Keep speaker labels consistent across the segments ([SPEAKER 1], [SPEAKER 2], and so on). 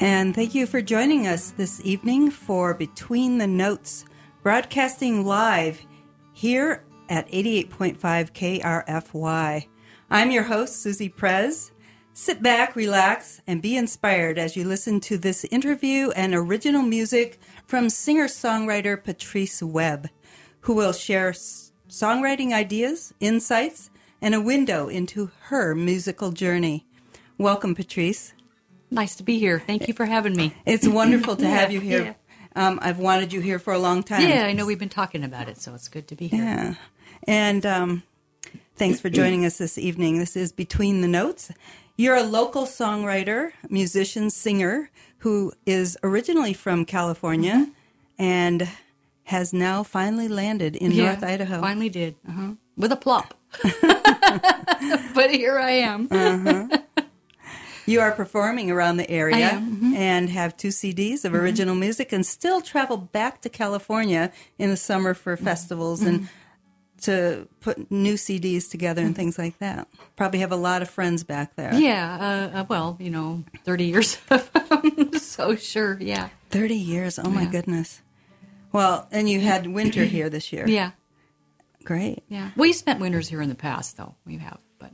[SPEAKER 1] And thank you for joining us this evening for Between the Notes, broadcasting live here at 88.5 KRFY. I'm your host, Susie Prez. Sit back, relax, and be inspired as you listen to this interview and original music from singer-songwriter Patrice Webb, who will share songwriting ideas, insights, and a window into her musical journey. Welcome, Patrice.
[SPEAKER 2] Nice to be here. Thank you for having me.
[SPEAKER 1] It's wonderful to have you here. Yeah. I've wanted you here for a long time.
[SPEAKER 2] Yeah, I know we've been talking about it, so it's good to be here.
[SPEAKER 1] Yeah. And thanks for joining us this evening. This is Between the Notes. You're a local songwriter, musician, singer who is originally from California and has now finally landed in North Idaho.
[SPEAKER 2] Finally did. With a plop. But here I am.
[SPEAKER 1] You are performing around the area and have 2 CDs of original music and still travel back to California in the summer for festivals and to put new CDs together and things like that. Probably have a lot of friends back there.
[SPEAKER 2] Yeah, 30 years of them, so sure, yeah.
[SPEAKER 1] 30 years, oh my goodness. Well, and you had winter here this year.
[SPEAKER 2] Yeah.
[SPEAKER 1] Great.
[SPEAKER 2] Yeah. We spent winters here in the past, though. We have, but...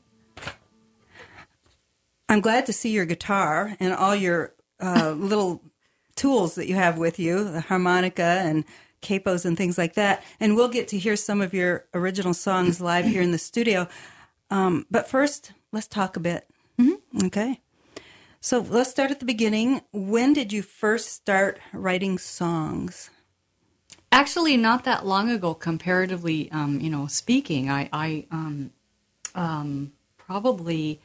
[SPEAKER 1] I'm glad to see your guitar and all your little tools that you have with you, the harmonica and capos and things like that. And we'll get to hear some of your original songs live here in the studio. But first, let's talk a bit. Okay. So let's start at the beginning. When did you first start writing songs?
[SPEAKER 2] Actually, not that long ago, comparatively, speaking. I probably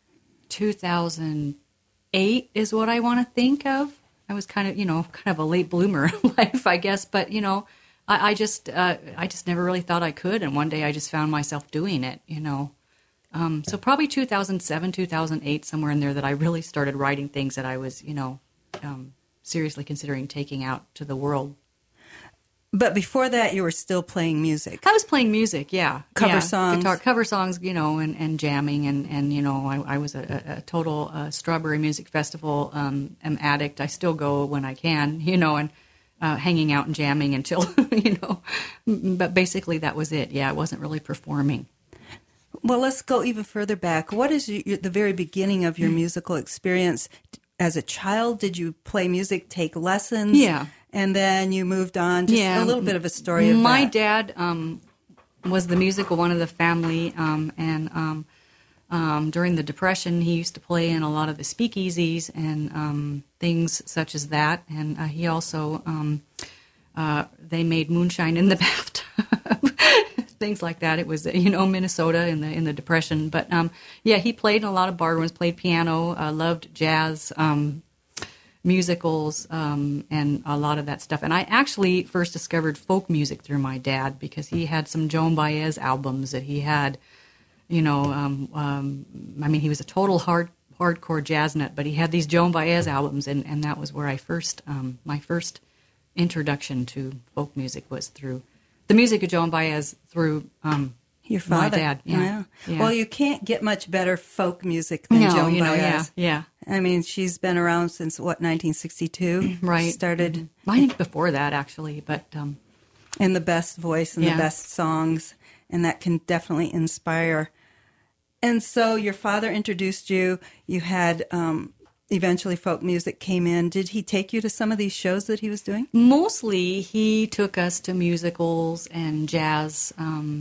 [SPEAKER 2] 2008 is what I want to think of. I was kind of a late bloomer in life, I guess. But, I just never really thought I could. And one day I just found myself doing it, So probably 2007, 2008, somewhere in there that I really started writing things that I was, seriously considering taking out to the world.
[SPEAKER 1] But before that, you were still playing music.
[SPEAKER 2] I was playing music, yeah.
[SPEAKER 1] Cover songs.
[SPEAKER 2] Guitar, cover songs, and jamming. And I was a total Strawberry Music Festival addict. I still go when I can, and hanging out and jamming until, But basically that was it. Yeah, I wasn't really performing.
[SPEAKER 1] Well, let's go even further back. What is the very beginning of your musical experience? As a child, did you play music, take lessons?
[SPEAKER 2] Yeah.
[SPEAKER 1] And then you moved on. Just a little bit of a story of
[SPEAKER 2] my
[SPEAKER 1] that.
[SPEAKER 2] dad was the musical one of the family, and during the Depression, he used to play in a lot of the speakeasies and things such as that. And he also, they made moonshine in the bathtub, things like that. It was, Minnesota in the Depression. But he played in a lot of bar rooms, played piano, loved jazz, musicals, and a lot of that stuff. And I actually first discovered folk music through my dad because he had some Joan Baez albums that he had, he was a total hardcore jazz nut, but he had these Joan Baez albums, and that was where I first, my first introduction to folk music was through the music of Joan Baez through
[SPEAKER 1] your father.
[SPEAKER 2] My dad. Yeah.
[SPEAKER 1] Well, you can't get much better folk music than Joan Baez.
[SPEAKER 2] Yeah.
[SPEAKER 1] I mean, she's been around since, 1962?
[SPEAKER 2] Right.
[SPEAKER 1] Started...
[SPEAKER 2] I think before that, actually, but...
[SPEAKER 1] and the best voice and the best songs, and that can definitely inspire. And so your father introduced you. You had... eventually folk music came in. Did he take you to some of these shows that he was doing?
[SPEAKER 2] Mostly, he took us to musicals and jazz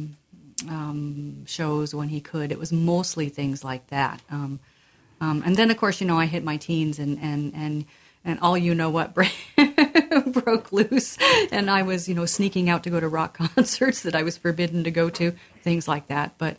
[SPEAKER 2] shows when he could. It was mostly things like that. And then, of course, I hit my teens and all what broke loose. And I was, sneaking out to go to rock concerts that I was forbidden to go to, things like that. But,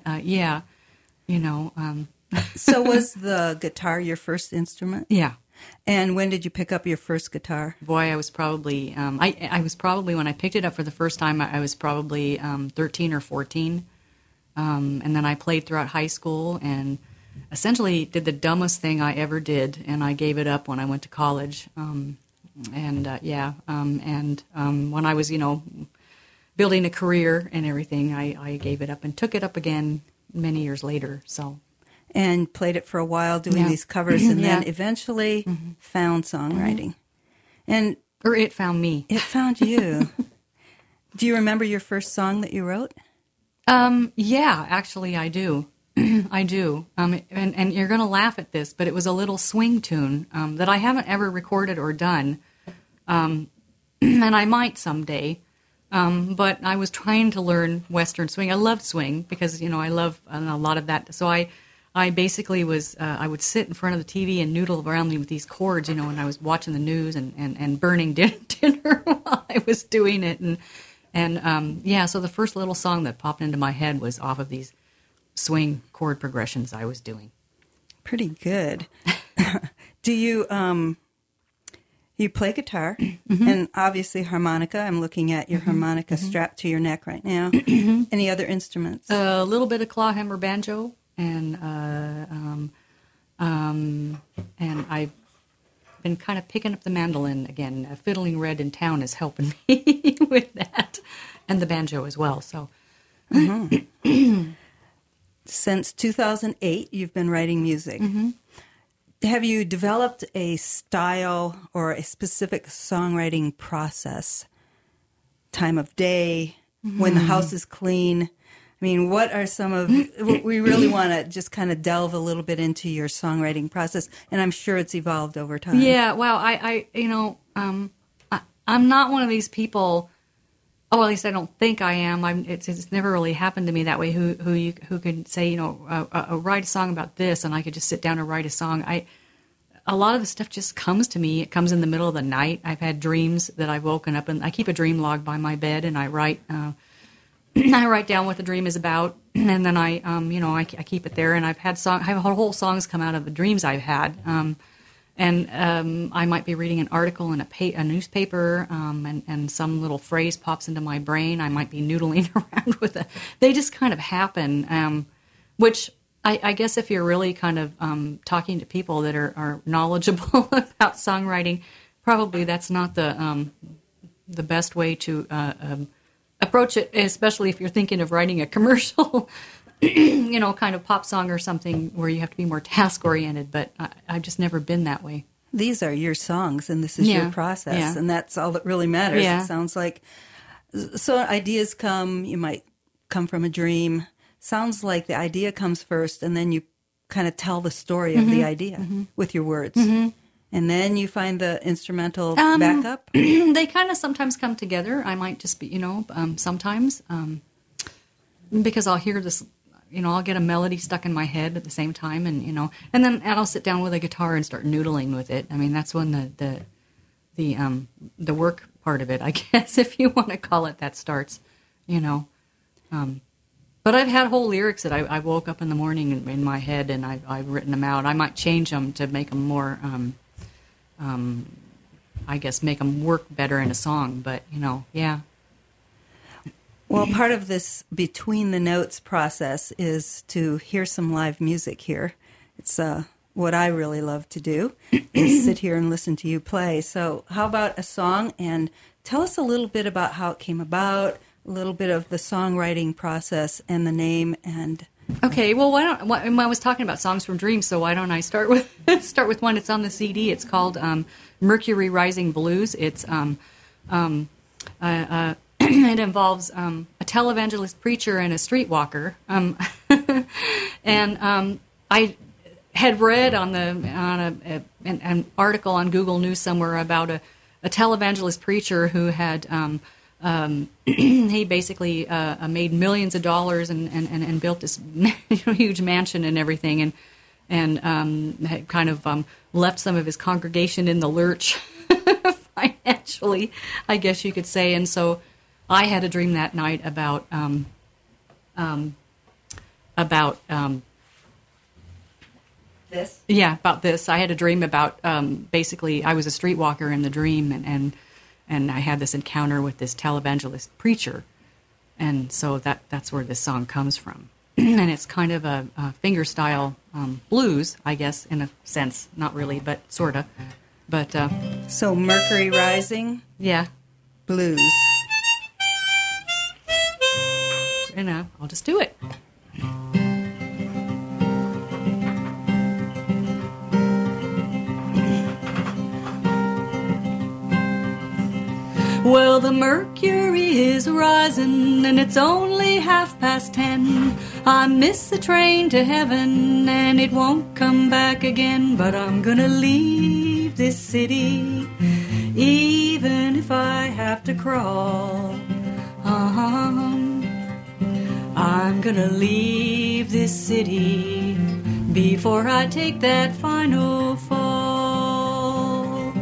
[SPEAKER 1] So was the guitar your first instrument?
[SPEAKER 2] Yeah.
[SPEAKER 1] And when did you pick up your first guitar?
[SPEAKER 2] Boy, I was probably, I was probably, when I picked it up for the first time, I was probably 13 or 14. And then I played throughout high school and essentially did the dumbest thing I ever did, and I gave it up when I went to college. And when I was, building a career and everything, I gave it up and took it up again many years later. So,
[SPEAKER 1] and played it for a while doing these covers, and then
[SPEAKER 2] Yeah.
[SPEAKER 1] eventually found songwriting. And
[SPEAKER 2] Or it found me.
[SPEAKER 1] it found you. Do you remember your first song that you wrote?
[SPEAKER 2] Yeah, actually, I do. I do. And you're going to laugh at this, but it was a little swing tune that I haven't ever recorded or done. And I might someday. But I was trying to learn Western swing. I loved swing because, I love a lot of that. So I basically was, I would sit in front of the TV and noodle around with these chords, when I was watching the news and burning dinner while I was doing it. And so the first little song that popped into my head was off of these swing chord progressions I was doing.
[SPEAKER 1] Pretty good. Do you you play guitar and obviously harmonica? I'm looking at your harmonica strapped to your neck right now. Any other instruments?
[SPEAKER 2] A little bit of clawhammer banjo, and I've been kind of picking up the mandolin again. Fiddling Red in town is helping me with that, and the banjo as well. So.
[SPEAKER 1] Since 2008, you've been writing music. Have you developed a style or a specific songwriting process? Time of day, when the house is clean? I mean, what are some of... We really want to just kind of delve a little bit into your songwriting process, and I'm sure it's evolved over time.
[SPEAKER 2] Yeah, well, I'm not one of these people... Oh, at least I don't think I am. It's never really happened to me that way. Who could say, write a song about this, and I could just sit down and write a song. A lot of the stuff just comes to me. It comes in the middle of the night. I've had dreams that I've woken up, and I keep a dream log by my bed, and I write. I write down what the dream is about, and then I keep it there. And I have whole songs come out of the dreams I've had. And I might be reading an article in a newspaper, and some little phrase pops into my brain. I might be noodling around with it. They just kind of happen, which I guess if you're really kind of talking to people that are knowledgeable about songwriting, probably that's not the best way to approach it, especially if you're thinking of writing a commercial kind of pop song or something where you have to be more task-oriented, but I've just never been that way.
[SPEAKER 1] These are your songs, and this is your process, and that's all that really matters, it sounds like. So ideas come, you might come from a dream. Sounds like the idea comes first, and then you kind of tell the story of the idea with your words. And then you find the instrumental backup?
[SPEAKER 2] They kind of sometimes come together. I might just be, sometimes, because I'll hear this... I'll get a melody stuck in my head at the same time, and then I'll sit down with a guitar and start noodling with it. I mean, that's when the work part of it, I guess, if you want to call it, that starts. But I've had whole lyrics that I woke up in the morning in my head, and I've written them out. I might change them to make them more, I guess, make them work better in a song. But yeah.
[SPEAKER 1] Well, part of this between the notes process is to hear some live music here. It's what I really love to do, is sit here and listen to you play. So how about a song, and tell us a little bit about how it came about, a little bit of the songwriting process and the name. And
[SPEAKER 2] okay, well, I was talking about songs from dreams, so why don't I start with one? It's on the CD. It's called Mercury Rising Blues. It's it involves a televangelist preacher and a streetwalker. And I had read on an article on Google News somewhere about a televangelist preacher who had he basically made millions of dollars and built this huge mansion and everything, and had kind of left some of his congregation in the lurch financially, I guess you could say. And so I had a dream that night about
[SPEAKER 1] this?
[SPEAKER 2] Yeah, about this. I had a dream about basically I was a streetwalker in the dream, and I had this encounter with this televangelist preacher, and so that's where this song comes from. And it's kind of a finger-style blues, I guess, in a sense. Not really, but sort of. But
[SPEAKER 1] so Mercury Rising?
[SPEAKER 2] Yeah.
[SPEAKER 1] Blues.
[SPEAKER 2] And I'll just do it. Well, the mercury is rising and it's only 10:30. I miss the train to heaven and it won't come back again. But I'm gonna leave this city, even if I have to crawl. I'm gonna leave this city before I take that final fall.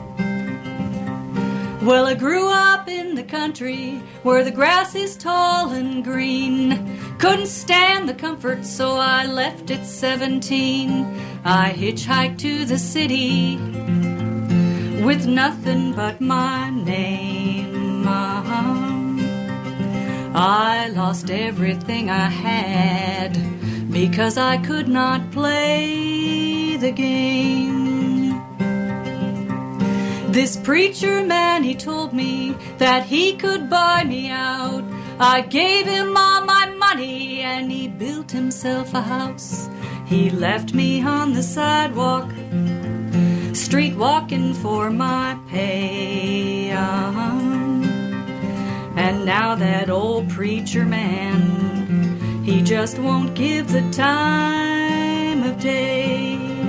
[SPEAKER 2] Well, I grew up in the country where the grass is tall and green. Couldn't stand the comfort, so I left at 17. I hitchhiked to the city with nothing but my name. I lost everything I had because I could not play the game. This preacher man, he told me that he could buy me out. I gave him all my money and he built himself a house. He left me on the sidewalk, street walking for my pay. And now that old preacher man, he just won't give the time of day.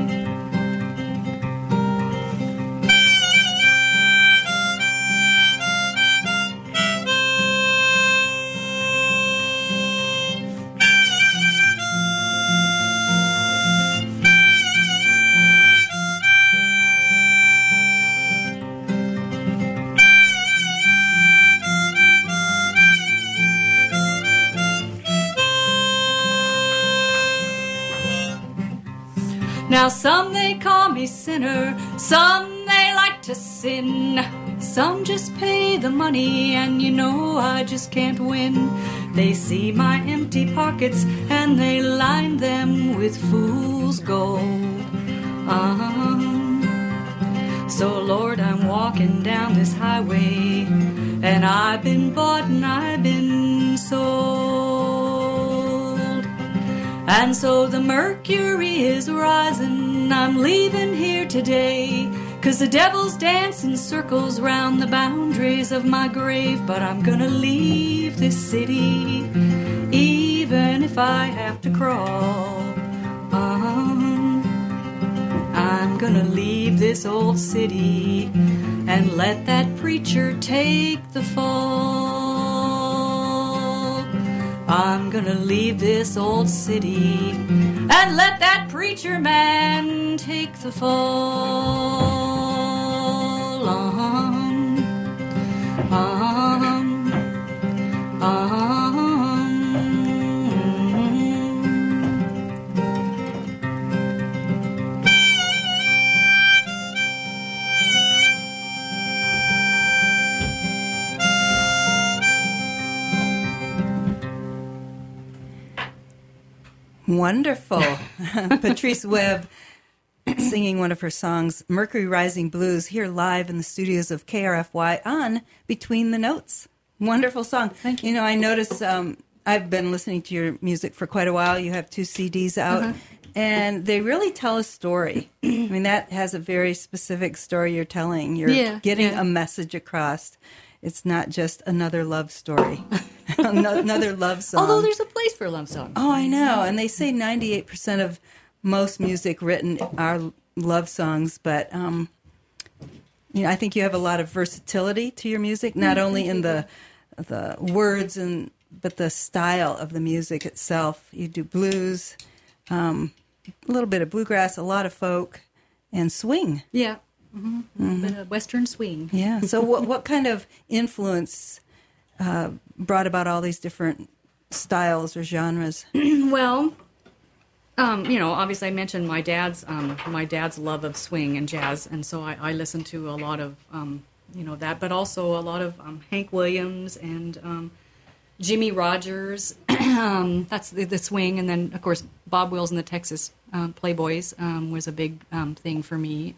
[SPEAKER 2] Now some they call me sinner, some they like to sin, some just pay the money and you know I just can't win. They see my empty pockets and they line them with fool's gold. So Lord, I'm walking down this highway and I've been bought and I've been sold. And so the mercury is rising, I'm leaving here today, 'cause the devil's dancing circles round the boundaries of my grave. But I'm gonna leave this city, even if I have to crawl. I'm gonna leave this old city and let that preacher take the fall. I'm gonna leave this old city and let that preacher man take the fall.
[SPEAKER 1] Wonderful. Patrice Webb singing one of her songs, Mercury Rising Blues, here live in the studios of KRFY on Between the Notes. Wonderful song.
[SPEAKER 2] Thank you.
[SPEAKER 1] You know, I noticed I've been listening to your music for quite a while. You have 2 CDs out, and they really tell a story. I mean, that has a very specific story you're telling. You're getting a message across. It's not just another love story, another love song.
[SPEAKER 2] Although there's a place for love songs.
[SPEAKER 1] Oh, I know. And they say 98% of most music written are love songs. But, you know, I think you have a lot of versatility to your music, not only in the words, but the style of the music itself. You do blues, a little bit of bluegrass, a lot of folk, and swing.
[SPEAKER 2] Yeah. A bit of Western swing.
[SPEAKER 1] Yeah. So what kind of influence brought about all these different styles or genres?
[SPEAKER 2] Well, you know, obviously I mentioned my dad's love of swing and jazz, and so I listened to a lot of you know that, but also a lot of Hank Williams and Jimmy Rogers. That's the swing, and then of course Bob Wills and the Texas Playboys was a big thing for me.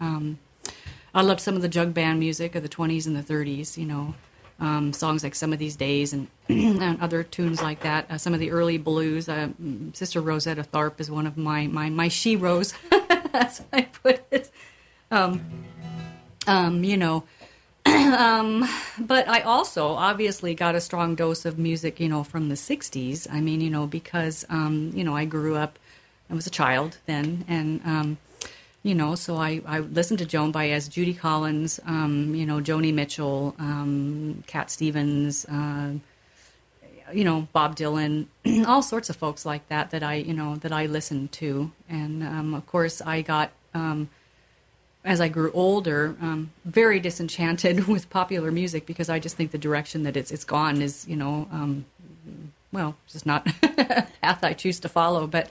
[SPEAKER 2] I loved some of the jug band music of the 20s and the 30s, you know, songs like Some of These Days and, and other tunes like that. Some of the early blues. Sister Rosetta Tharpe is one of my she-ros. That's how I put it. You know, But I also obviously got a strong dose of music, from the 60s. I mean, because, I grew up, I was a child then, and, so I listened to Joan Baez, Judy Collins, Joni Mitchell, Cat Stevens, Bob Dylan, all sorts of folks like that I listened to. And, of course, I got, as I grew older, very disenchanted with popular music because I just think the direction that it's gone is, just not a path I choose to follow. But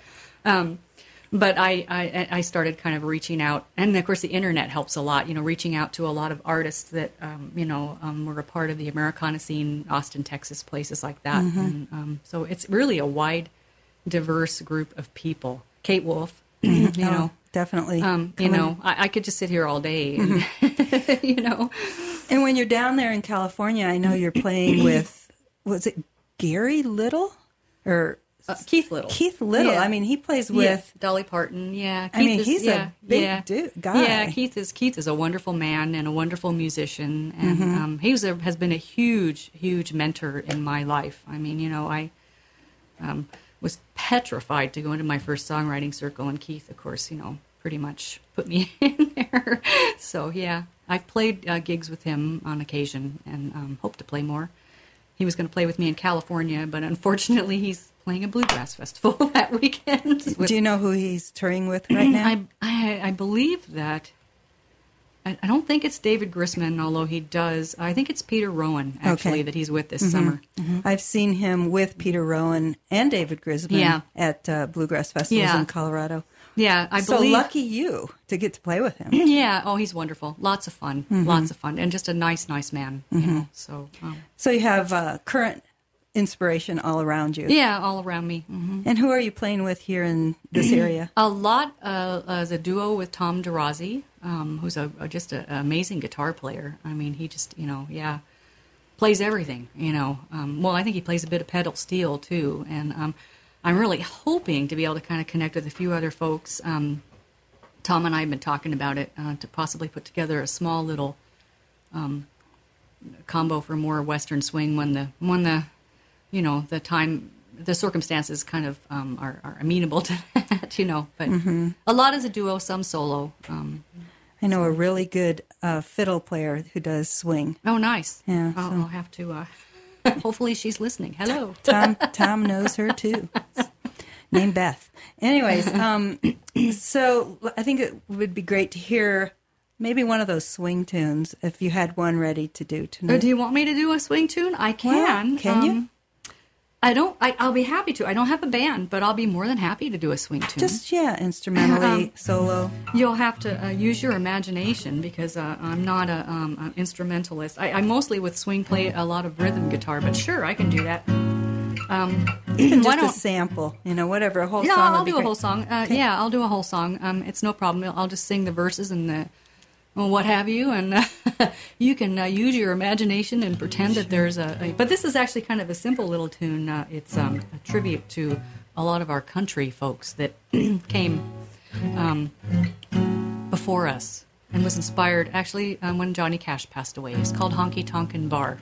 [SPEAKER 2] I started kind of reaching out, and of course the internet helps a lot. Reaching out to a lot of artists that were a part of the Americana scene, Austin, Texas, places like that. Mm-hmm. And so it's really a wide, diverse group of people. Kate Wolf,
[SPEAKER 1] definitely.
[SPEAKER 2] I could just sit here all day, and,
[SPEAKER 1] And when you're down there in California, I know you're playing with, was it Gary Little or?
[SPEAKER 2] Keith Little.
[SPEAKER 1] Keith Little.
[SPEAKER 2] Yeah.
[SPEAKER 1] I mean, he plays with
[SPEAKER 2] Dolly Parton. Yeah,
[SPEAKER 1] Keith he's a big guy.
[SPEAKER 2] Yeah, Keith is a wonderful man and a wonderful musician, and he has been a huge mentor in my life. I mean, I was petrified to go into my first songwriting circle, and Keith, of course, pretty much put me in there. So yeah, I've played gigs with him on occasion, and hope to play more. He was going to play with me in California, but unfortunately, he's playing a bluegrass festival that weekend.
[SPEAKER 1] Do you know who he's touring with right now?
[SPEAKER 2] I believe that. I don't think it's David Grisman, although he does. I think it's Peter Rowan, actually, that he's with this summer.
[SPEAKER 1] Mm-hmm. I've seen him with Peter Rowan and David Grisman at bluegrass festivals in Colorado.
[SPEAKER 2] Yeah, I
[SPEAKER 1] so
[SPEAKER 2] believe.
[SPEAKER 1] So lucky you to get to play with him.
[SPEAKER 2] Yeah, he's wonderful. Lots of fun. Lots of fun. And just a nice man. So
[SPEAKER 1] you have current inspiration all around you.
[SPEAKER 2] Yeah, all around me. Mm-hmm.
[SPEAKER 1] And who are you playing with here in this area?
[SPEAKER 2] A lot as a duo with Tom DeRozzi, who's just an amazing guitar player. I mean, he just, plays everything, Well, I think he plays a bit of pedal steel, too. And I'm really hoping to be able to kind of connect with a few other folks. Tom and I have been talking about it to possibly put together a small little combo for more Western swing when the the circumstances kind of are amenable to that, But a lot as a duo, some solo.
[SPEAKER 1] I know a really good fiddle player who does swing.
[SPEAKER 2] Oh, nice.
[SPEAKER 1] Yeah,
[SPEAKER 2] I'll have to. Hopefully, she's listening. Hello,
[SPEAKER 1] Tom knows her too. Named Beth. Anyways, so I think it would be great to hear maybe one of those swing tunes if you had one ready to do tonight.
[SPEAKER 2] Do you want me to do a swing tune? I can.
[SPEAKER 1] Well, can you?
[SPEAKER 2] I'll be happy to. I don't have a band, but I'll be more than happy to do a swing tune.
[SPEAKER 1] Just, instrumentally, solo.
[SPEAKER 2] You'll have to use your imagination because I'm not an instrumentalist. I mostly with swing play a lot of rhythm guitar, but sure, I can do that.
[SPEAKER 1] Just a sample, whatever, a whole song.
[SPEAKER 2] I'll do a whole song. Okay. Yeah, I'll do a whole song. It's no problem. I'll just sing the verses and the what have you, and you can use your imagination and pretend that there's But this is actually kind of a simple little tune. It's a tribute to a lot of our country folks that came before us and was inspired, actually, when Johnny Cash passed away. It's called Honky Tonkin' Bar.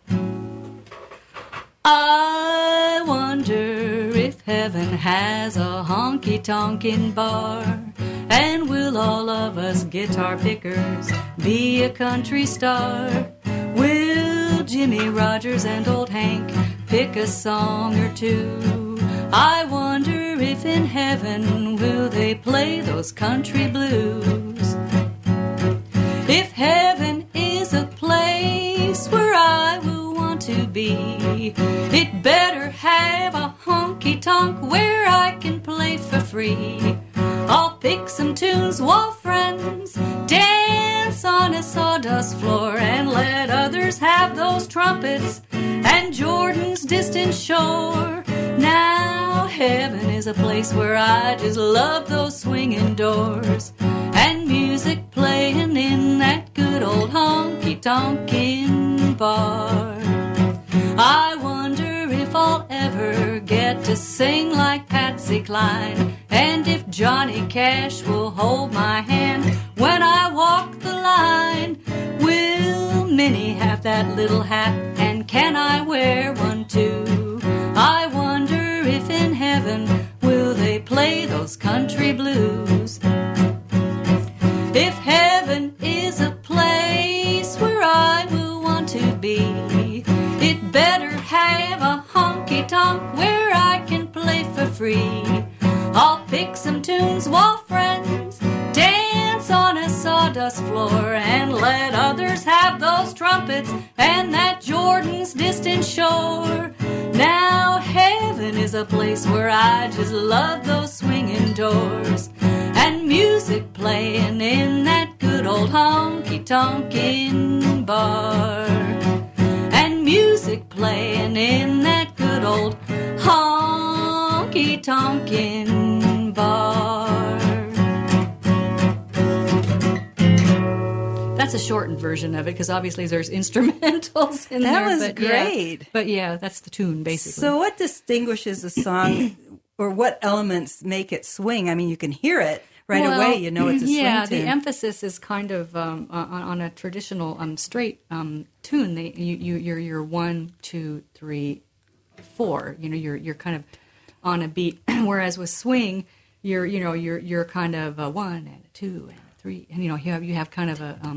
[SPEAKER 2] I wonder if heaven has a honky-tonkin' bar, and will all of us guitar pickers be a country star? Will Jimmy Rogers and old Hank pick a song or two? I wonder if in heaven will they play those country blues? If heaven is a place where I will want to be, it better have a honky-tonk where I can play for free. I'll pick some tunes while friends dance on a sawdust floor, and let others have those trumpets and Jordan's distant shore. Now heaven is a place where I just love those swinging doors and music playing in that good old honky-tonkin' bar. I wonder if I'll ever get to sing like Patsy Cline, and if Johnny Cash will hold my hand when I walk the line. Will many have that little hat, and can I wear one too? I wonder if in heaven will they play those country blues. If heaven is a place where I will want to be, it better have a honky-tonk where I can play for free. I'll pick some tunes while friends dance on a sawdust floor, and let others have those trumpets and that Jordan's distant shore. Now heaven is a place where I just love those swinging doors, and music playing in that good old honky-tonkin' bar, and music playing in that good old honky-tonkin' bar. That's a shortened version of it, because obviously there's instrumentals in there.
[SPEAKER 1] That was great.
[SPEAKER 2] Yeah. But yeah, that's the tune, basically.
[SPEAKER 1] So what distinguishes a song, or what elements make it swing? I mean, you can hear it right away. You know it's a swing tune.
[SPEAKER 2] Yeah, the emphasis is kind of on a traditional straight tune. You're 1, 2, 3, 4. You know, you're kind of on a beat. Whereas with swing, you're kind of a 1 and a 2 and a 3, and you have kind of a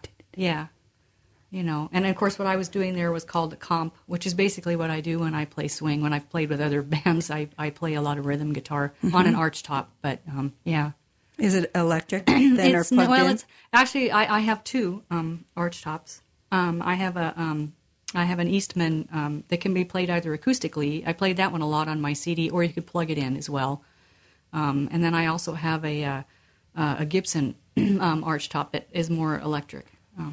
[SPEAKER 2] and of course what I was doing there was called a comp, which is basically what I do when I play swing. When I've played with other bands, I play a lot of rhythm guitar on an arch top, but
[SPEAKER 1] Is it electric then, or plugged in?
[SPEAKER 2] It's actually I have two arch tops. I have an Eastman that can be played either acoustically. I played that one a lot on my CD, or you could plug it in as well. And then I also have a Gibson arch top that is more electric,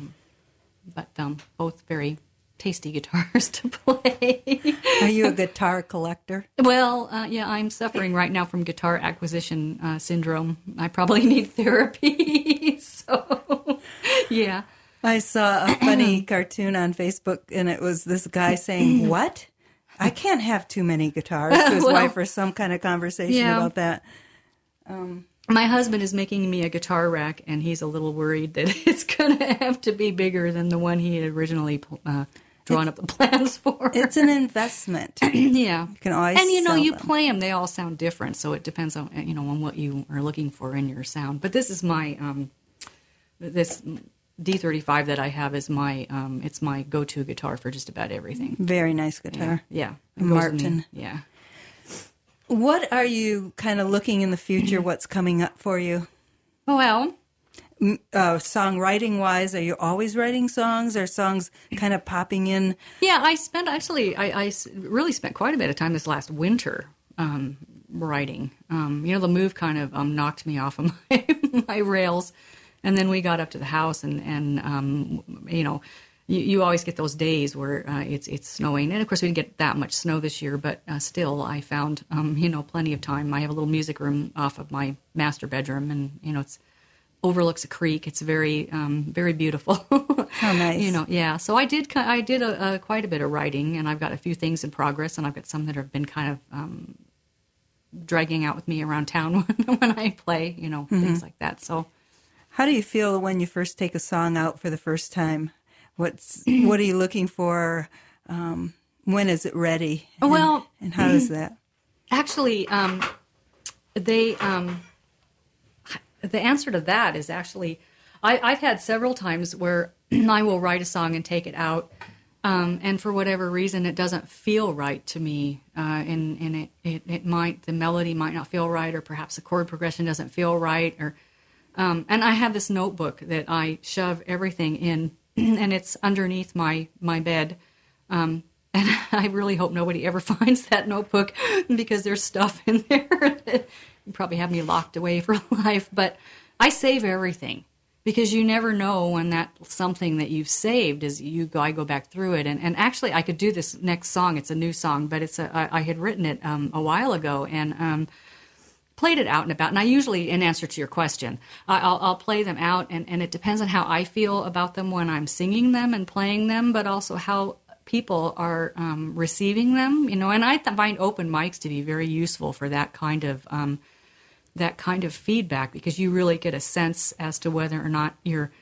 [SPEAKER 2] but both very tasty guitars to play.
[SPEAKER 1] Are you a guitar collector?
[SPEAKER 2] Well, I'm suffering right now from guitar acquisition syndrome. I probably need therapy. So, yeah.
[SPEAKER 1] I saw a funny cartoon on Facebook, and it was this guy saying, "What? I can't have too many guitars," to his wife, or some kind of conversation about that.
[SPEAKER 2] My husband is making me a guitar rack, and he's a little worried that it's going to have to be bigger than the one he had originally drawn up the plans for.
[SPEAKER 1] It's an investment.
[SPEAKER 2] Yeah.
[SPEAKER 1] You can always
[SPEAKER 2] and,
[SPEAKER 1] sell
[SPEAKER 2] you
[SPEAKER 1] them.
[SPEAKER 2] play them, they all sound different, so it depends on, on what you are looking for in your sound. But this is my, this D35 that I have is my, it's my go-to guitar for just about everything.
[SPEAKER 1] Very nice guitar.
[SPEAKER 2] Yeah.
[SPEAKER 1] Martin.
[SPEAKER 2] Yeah.
[SPEAKER 1] What are you kind of looking in the future? What's coming up for you?
[SPEAKER 2] Well,
[SPEAKER 1] songwriting-wise, are you always writing songs, or songs kind of popping in?
[SPEAKER 2] Yeah, I really spent quite a bit of time this last winter writing. The move kind of knocked me off of my rails, and then we got up to the house, and you always get those days where it's snowing, and of course we didn't get that much snow this year, but still I found plenty of time. I have a little music room off of my master bedroom, and it's overlooks a creek. It's very very beautiful.
[SPEAKER 1] How nice.
[SPEAKER 2] So I did quite a bit of writing, and I've got a few things in progress, and I've got some that have been kind of dragging out with me around town when I play, things like that. So
[SPEAKER 1] how do you feel when you first take a song out for the first time? What are you looking for? When is it ready? And how is that?
[SPEAKER 2] Actually, the answer to that is actually, I've had several times where I will write a song and take it out, and for whatever reason, it doesn't feel right to me, and the melody might not feel right, or perhaps the chord progression doesn't feel right, or and I have this notebook that I shove everything in. And it's underneath my bed. And I really hope nobody ever finds that notebook, because there's stuff in there that would probably have me locked away for life. But I save everything, because you never know when that something that you've saved I go back through it. And actually, I could do this next song. It's a new song, but I had written it a while ago, and played it out and about. And I usually, in answer to your question, I'll play them out, and it depends on how I feel about them when I'm singing them and playing them, but also how people are receiving them, and I find open mics to be very useful for that kind of feedback, because you really get a sense as to whether or not you're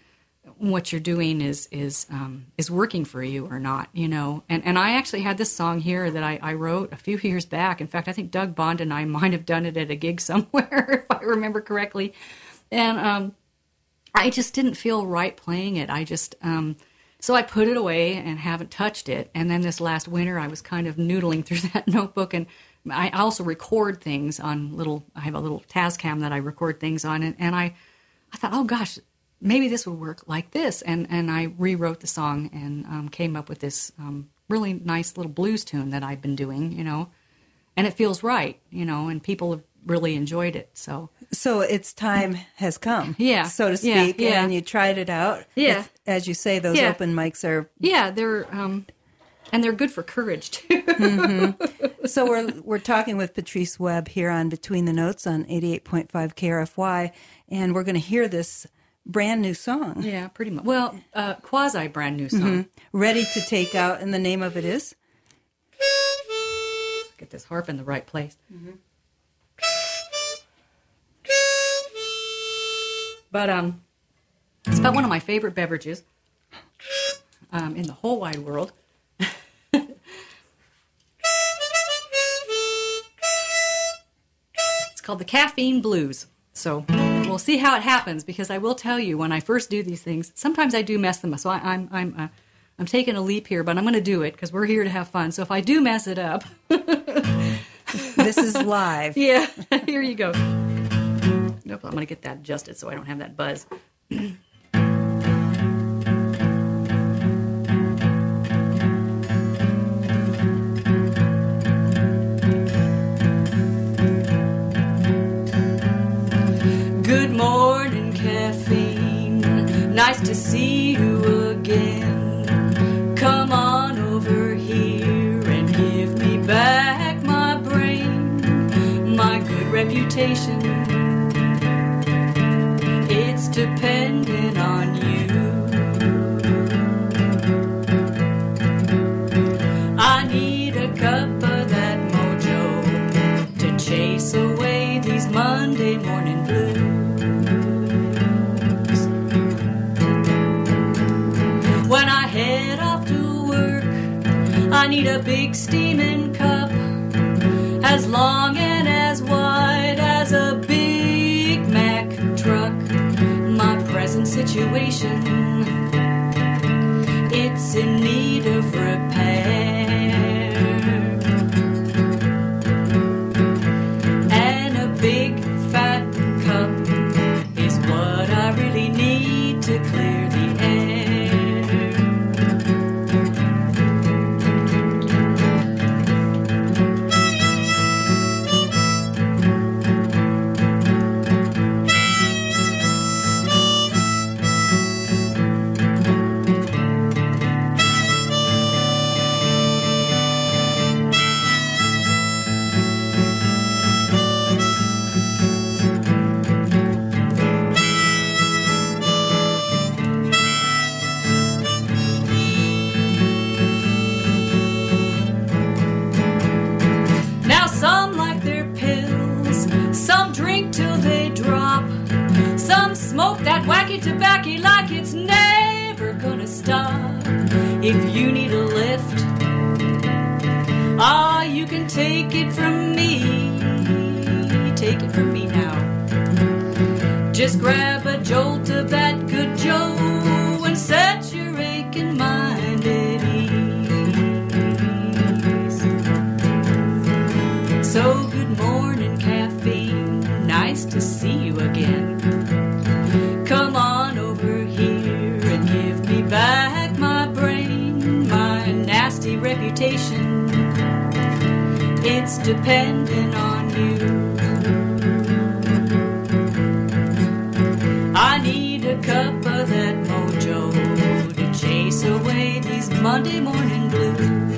[SPEAKER 2] what you're doing is working for you or not, you know. And I actually had this song here that I wrote a few years back. In fact, I think Doug Bond and I might have done it at a gig somewhere, if I remember correctly. And I just didn't feel right playing it. I just so I put it away and haven't touched it. And then this last winter, I was kind of noodling through that notebook, and I also record things on I have a little Tascam that I record things on, and I thought, oh gosh, maybe this would work like this. And I rewrote the song and came up with this really nice little blues tune that I've been doing, you know, and it feels right, you know, and people have really enjoyed it. So
[SPEAKER 1] its time has come,
[SPEAKER 2] yeah,
[SPEAKER 1] so to speak,
[SPEAKER 2] yeah.
[SPEAKER 1] and you tried it out.
[SPEAKER 2] Yeah.
[SPEAKER 1] As you say, those open mics are...
[SPEAKER 2] Yeah, they're good for courage, too.
[SPEAKER 1] Mm-hmm. So we're talking with Patrice Webb here on Between the Notes on 88.5 KRFY, and we're going to hear this brand new song.
[SPEAKER 2] Yeah, pretty much. Well, quasi brand new song.
[SPEAKER 1] Mm-hmm. Ready to Take Out, and the name of it is?
[SPEAKER 2] Get this harp in the right place.
[SPEAKER 1] Mm-hmm.
[SPEAKER 2] But it's about one of my favorite beverages in the whole wide world. It's called the Caffeine Blues. So we'll see how it happens, because I will tell you, when I first do these things, sometimes I do mess them up. So I'm taking a leap here, but I'm going to do it because we're here to have fun. So if I do mess it up,
[SPEAKER 1] this is live.
[SPEAKER 2] Yeah, here you go. Nope, I'm going to get that adjusted so I don't have that buzz. Good morning, caffeine. Nice to see you again. Come on over here and give me back my brain, my good reputation. It's dependent on you. I need a cup of that mojo to chase away these Monday morning blues. When I head off to work, I need a big steaming cup, as long and as wide as a Big Mac truck. My present situation, it's in need of repair, and a big fat cup is what I really need to clear the air. Smoke that wacky tobacco like it's never gonna stop. If you need a lift, you can take it from me. Take it from me now. Just grab a jolt of that good Joe and set your aching mind at ease. So good morning, caffeine. Nice to see you again. Come on over here and give me back my brain, my nasty reputation. It's dependent on you. I need a cup of that mojo to chase away these Monday morning blues.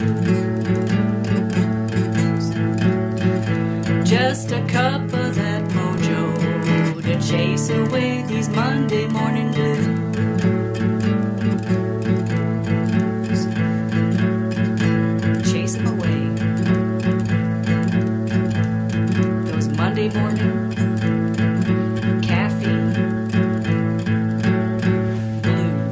[SPEAKER 2] Just a cup of that mojo to chase away these Monday morning blues. Chase them away. Those Monday morning caffeine blues.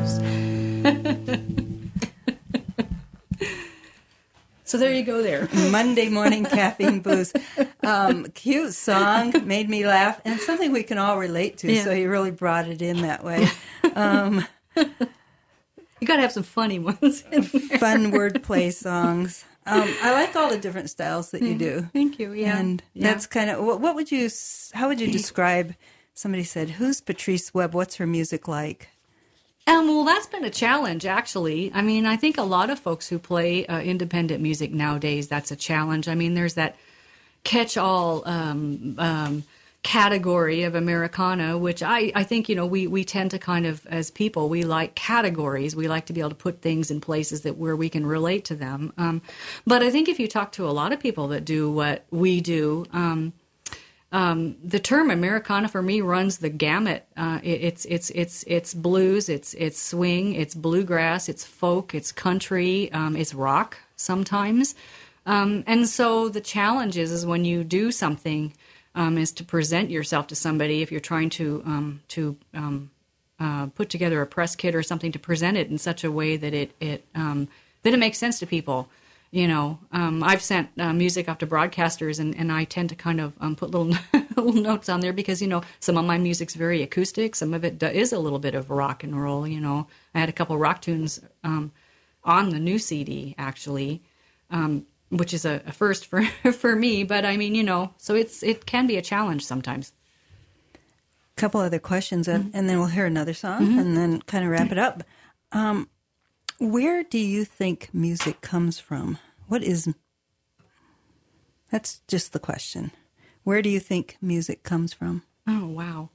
[SPEAKER 2] So there you go there.
[SPEAKER 1] Monday morning caffeine booze. Cute song, made me laugh, and something we can all relate to. Yeah. So you really brought it in that way.
[SPEAKER 2] You got to have some funny ones.
[SPEAKER 1] Fun wordplay songs. I like all the different styles that you do.
[SPEAKER 2] Thank you. Yeah,
[SPEAKER 1] and that's kind of what would you? How would you describe? Somebody said, "Who's Patrice Webb? What's her music like?"
[SPEAKER 2] Well, that's been a challenge, actually. I mean, I think a lot of folks who play independent music nowadays, that's a challenge. I mean, there's that catch-all category of Americana, which I think, we tend to kind of, as people, we like categories. We like to be able to put things in places where we can relate to them. But I think if you talk to a lot of people that do what we do, the term Americana for me runs the gamut. It's blues, it's swing, it's bluegrass, it's folk, it's country, it's rock sometimes. And so the challenge is when you do something, is to present yourself to somebody. If you're trying to put together a press kit or something, to present it in such a way that it makes sense to people. I've sent music off to broadcasters, and I tend to kind of put little notes on there because, some of my music's very acoustic. Some of it is a little bit of rock and roll. I had a couple rock tunes on the new CD, actually, which is a first for me. But, I mean, so it can be a challenge sometimes.
[SPEAKER 1] A couple other questions, and then we'll hear another song, and then kind of wrap it up. Where do you think music comes from? That's just the question. Where do you think music comes from?
[SPEAKER 2] Oh, wow.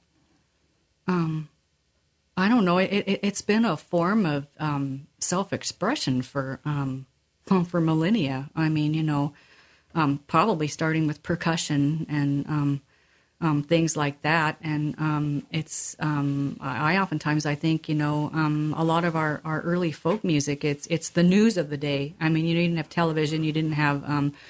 [SPEAKER 2] I don't know. It's been a form of self-expression for millennia. I mean, probably starting with percussion and things like that. And I oftentimes think, a lot of our early folk music, it's the news of the day. I mean, you didn't have television, you didn't have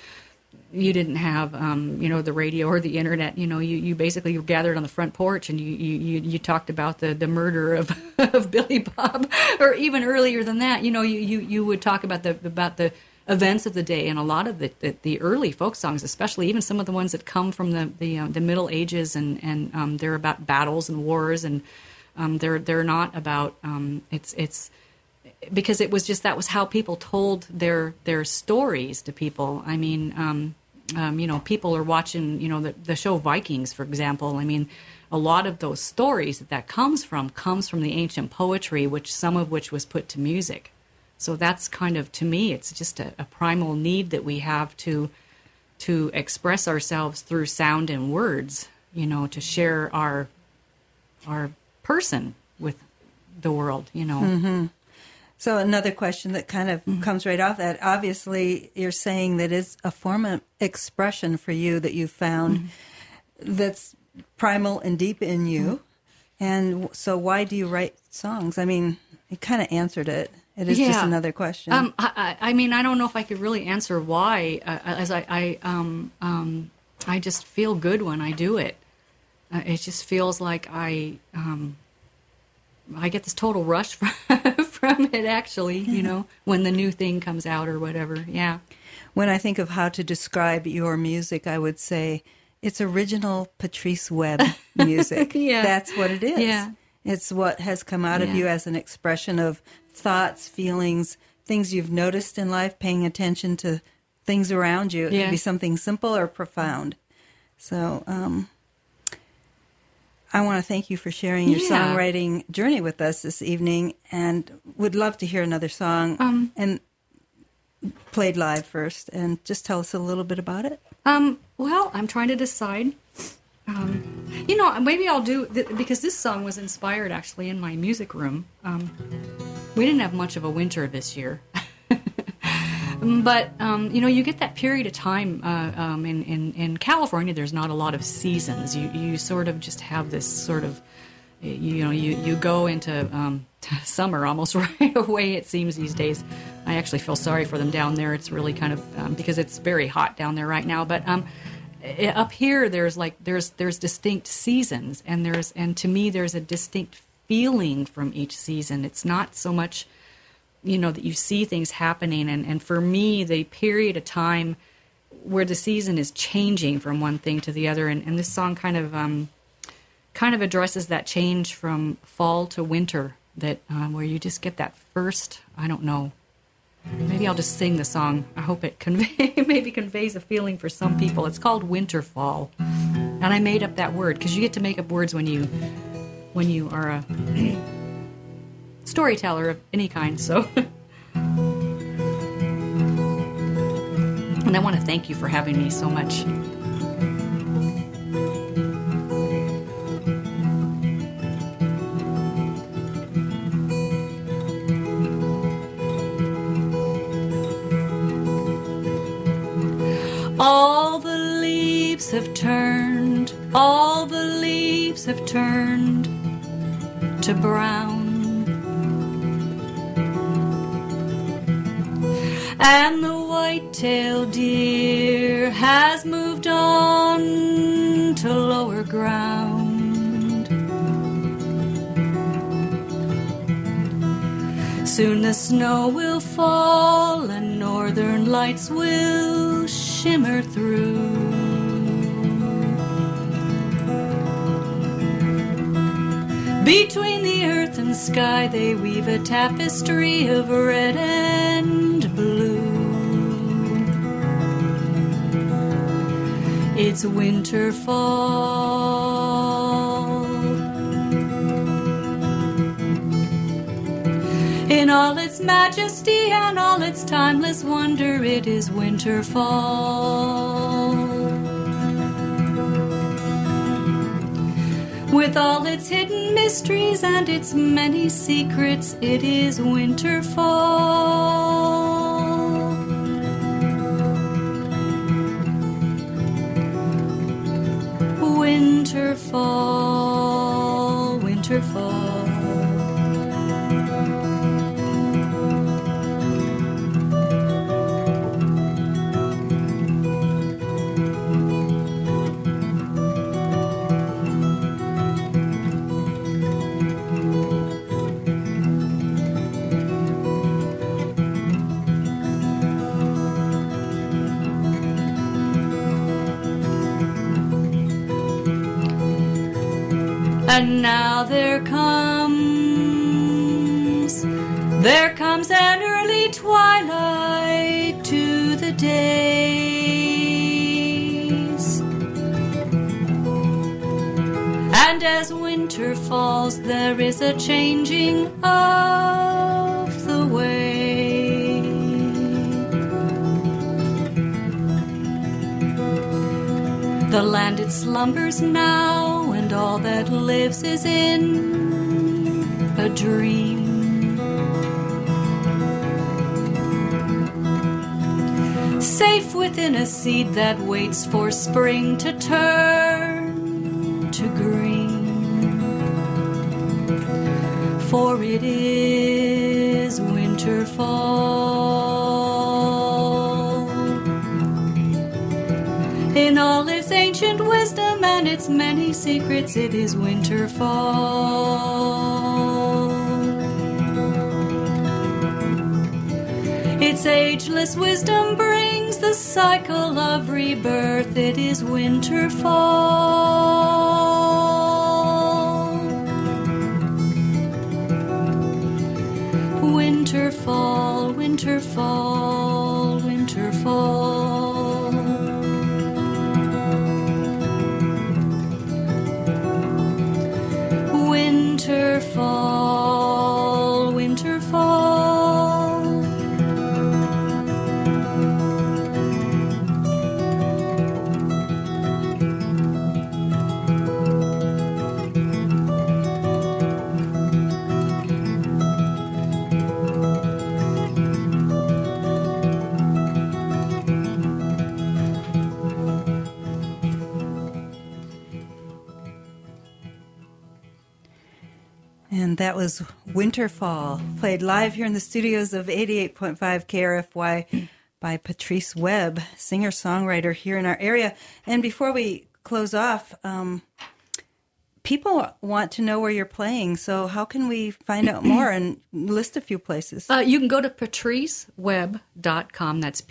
[SPEAKER 2] the radio or the internet. You basically gathered on the front porch and you talked about the murder of Billy Bob, or even earlier than that. You would talk about the events of the day, and a lot of the early folk songs, especially even some of the ones that come from the Middle Ages, and they're about battles and wars, and they're not about it's because it was just that was how people told their stories to people. I mean, people are watching the show Vikings, for example. I mean, a lot of those stories that comes from the ancient poetry, some of which was put to music. So that's kind of, to me, it's just a primal need that we have to express ourselves through sound and words, to share our person with the world,
[SPEAKER 1] Mm-hmm. So another question that kind of comes right off that, obviously you're saying that is a form of expression for you that you found that's primal and deep in you. And so why do you write songs? I mean, you kind of answered it. It is just another question.
[SPEAKER 2] I mean, I don't know if I could really answer why, as I just feel good when I do it. It just feels like I get this total rush from it, actually, when the new thing comes out or whatever. Yeah.
[SPEAKER 1] When I think of how to describe your music, I would say it's original Patrice Webb music.
[SPEAKER 2] Yeah.
[SPEAKER 1] That's what it is.
[SPEAKER 2] Yeah.
[SPEAKER 1] It's what has come out of you as an expression of thoughts, feelings, things you've noticed in life, paying attention to things around you. It could be something simple or profound. So I want to thank you for sharing your songwriting journey with us this evening, and would love to hear another song and played live first, and just tell us a little bit about it.
[SPEAKER 2] Well, I'm trying to decide. Maybe I'll do, because this song was inspired actually in my music room. We didn't have much of a winter this year. But, you get that period of time in California, there's not a lot of seasons. You sort of just have this sort of, you go into summer almost right away, it seems, these days. I actually feel sorry for them down there. It's really kind of, because it's very hot down there right now. But up here, there's distinct seasons, and to me, there's a distinct feeling from each season. It's not so much that you see things happening. And for me, the period of time where the season is changing from one thing to the other, and this song kind of addresses that change from fall to winter, that where you just get that first, I don't know, maybe I'll just sing the song. I hope it maybe conveys a feeling for some people. It's called Winter Fall, and I made up that word because you get to make up words when you are a storyteller of any kind. So, and I want to thank you for having me so much. All the leaves have turned, all the leaves have turned to brown, and the white-tailed deer has moved on to lower ground. Soon the snow will fall and northern lights will shimmer through. Between the earth and sky they weave a tapestry of red and blue. It's winter fall. In all its majesty and all its timeless wonder, it is winter fall. With all its hidden mysteries and its many secrets, it is winter fall. Winter fall, winter fall. And now there comes an early twilight to the days. And as winter falls, there is a changing of the way. The land it slumbers now, and all that lives is in a dream. Safe within a seed that waits for spring to turn to green. For it is winter fall. In all its ancient wisdom and its many secrets, it is winter fall. Its ageless wisdom brings the cycle of rebirth. It is winter fall. Winter fall, winter fall, winter fall. Winter fall, winter fall.
[SPEAKER 1] And that was Winterfall, played live here in the studios of 88.5 KRFY by Patrice Webb, singer-songwriter here in our area. And before we close off, people want to know where you're playing, so how can we find out more and list a few places?
[SPEAKER 2] You can go to patricewebb.com. That's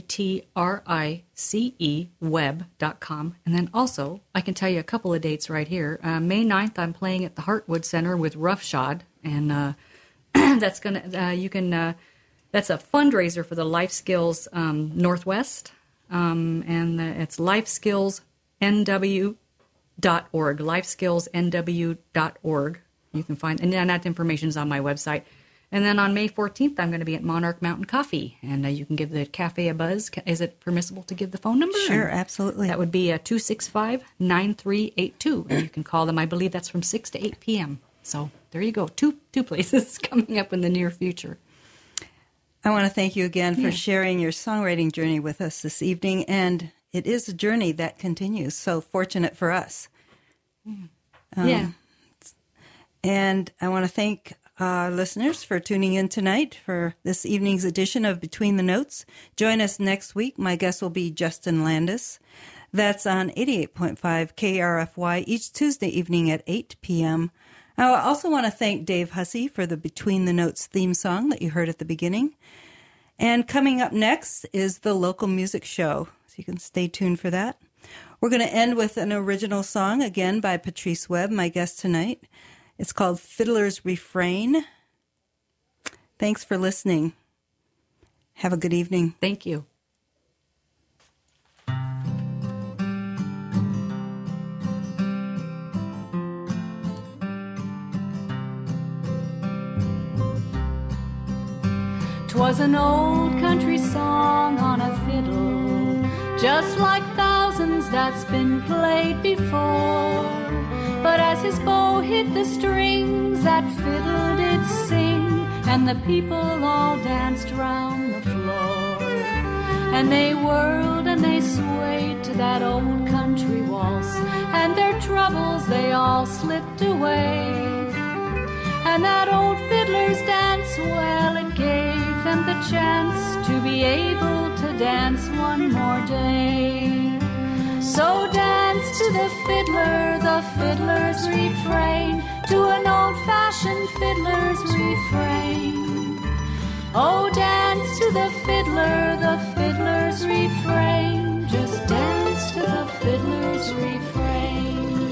[SPEAKER 2] PATRICE web.com. And then also, I can tell you a couple of dates right here. May 9th, I'm playing at the Heartwood Center with Roughshod, and that's going to, that's a fundraiser for the Life Skills Northwest, and it's lifeskillsnw.org, lifeskillsnw.org. You can find, and that information is on my website. And then on May 14th, I'm going to be at Monarch Mountain Coffee, and you can give the cafe a buzz. Is it permissible to give the phone number?
[SPEAKER 1] Sure, absolutely.
[SPEAKER 2] That would be 265-9382, and you can call them. I believe that's from 6 to 8 p.m. So there you go, two places coming up in the near future.
[SPEAKER 1] I want to thank you again for sharing your songwriting journey with us this evening, and it is a journey that continues, so fortunate for us. And I want to thank our listeners for tuning in tonight for this evening's edition of Between the Notes. Join us next week. My guest will be Justin Landis. That's on 88.5 KRFY each Tuesday evening at 8 p.m. I also want to thank Dave Hussey for the Between the Notes theme song that you heard at the beginning. And coming up next is the Local Music Show, so you can stay tuned for that. We're going to end with an original song, again, by Patrice Webb, my guest tonight. It's called Fiddler's Refrain. Thanks for listening. Have a good evening.
[SPEAKER 2] Thank you. 'Twas an old country song on a fiddle, just like thousands that's been played before. But as his bow hit the strings, that fiddle did sing, and the people all danced round the floor. And they whirled and they swayed to that old country waltz, and their troubles they all slipped away. And that old fiddler's dance, well, it gave them the chance to be able to dance one more day. So dance to the fiddler's refrain, to an old-fashioned fiddler's refrain. Oh, dance to the fiddler's refrain, just dance to the fiddler's refrain.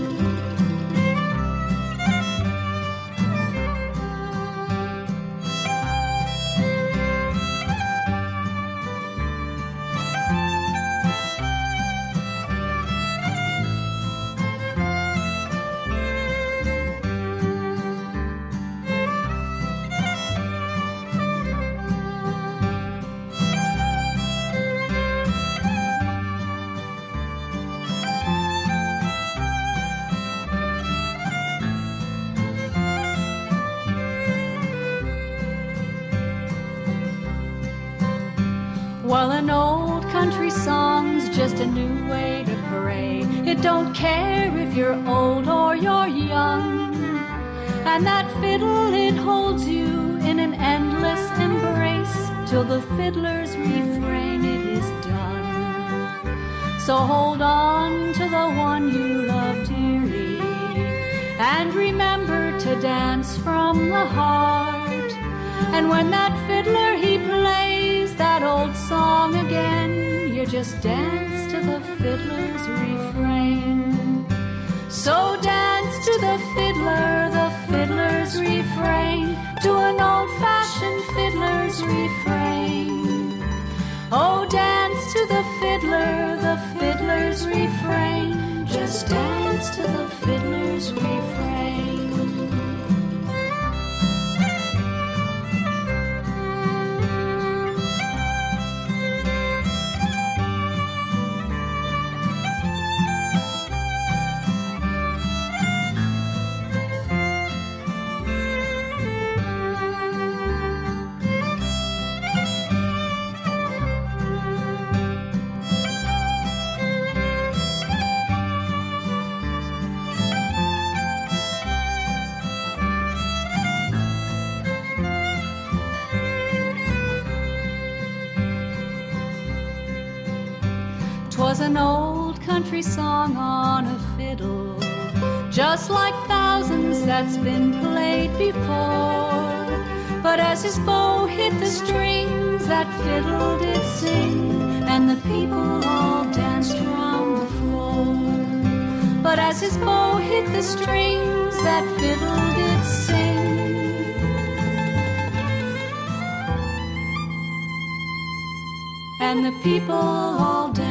[SPEAKER 2] Well, an old country song's just a new way to pray. It don't care if you're old or you're young. And that fiddle, it holds you in an endless embrace till the fiddler's refrain it is done. So hold on to the one you love dearly, and remember to dance from the heart. And when that fiddler he plays that old song again, you just dance to the fiddler's refrain. So dance to the fiddler's refrain, to an old-fashioned fiddler's refrain. Oh, dance to the fiddler's refrain, just dance to the fiddler's refrain. An old country song on a fiddle,
[SPEAKER 3] just like thousands that's been played before. But as his bow hit the strings, that fiddle did sing, and the people all danced round the floor. But as his bow hit the strings, that fiddle did sing. And the people all danced